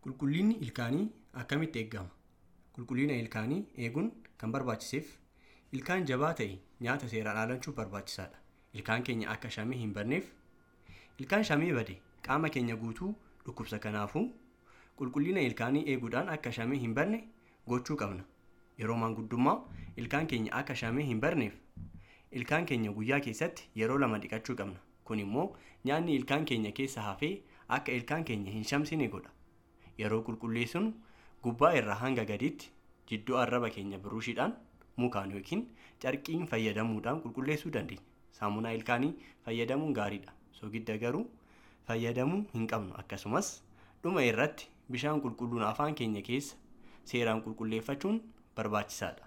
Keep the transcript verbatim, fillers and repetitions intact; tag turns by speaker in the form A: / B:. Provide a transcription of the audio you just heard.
A: Qulqullinni ilkaanii akkamitti eegama? Qulqullina ilkaanii eeguun kan barbaachiseef ilkaan jabaa ta'e nyaata seeraan alachuun barbaachisaadha. Ilkaan keenya akka shamee hin badneef ilkaan shamee bade qaama keenya guutuu dhukkubsa. Kanaafuu qulqullina ilkaanii eeguudhaan akka shamee hin badne gochuu qabna. Yeroo maanguddummaa ilkaan keenya akka shamee hin badneef ilkaan keenya guyyaa keessatti yeroo lama dhiqachuu qabna. Kun immoo nyaanni ilkaan keenya keessa hafee akka ilkaan keenya hin shamsine godha. Yeroo qulqulleessinu gubbaa irraa hanga gadiitti jidduu arraba keenya biruushiidhaan mukaan yookiin carqiin fayyadamuudhaan qulqulleessuu dandeenya. Saamunaa ilkaanii fayyadamuun gaariidha. Soogidda garuu fayyadamuu hin qabnu. Akkasumas dhuma irratti bishaan qulqulluun afaan keenya keessa seeraan qulqulleeffachuun barbaachisaadha.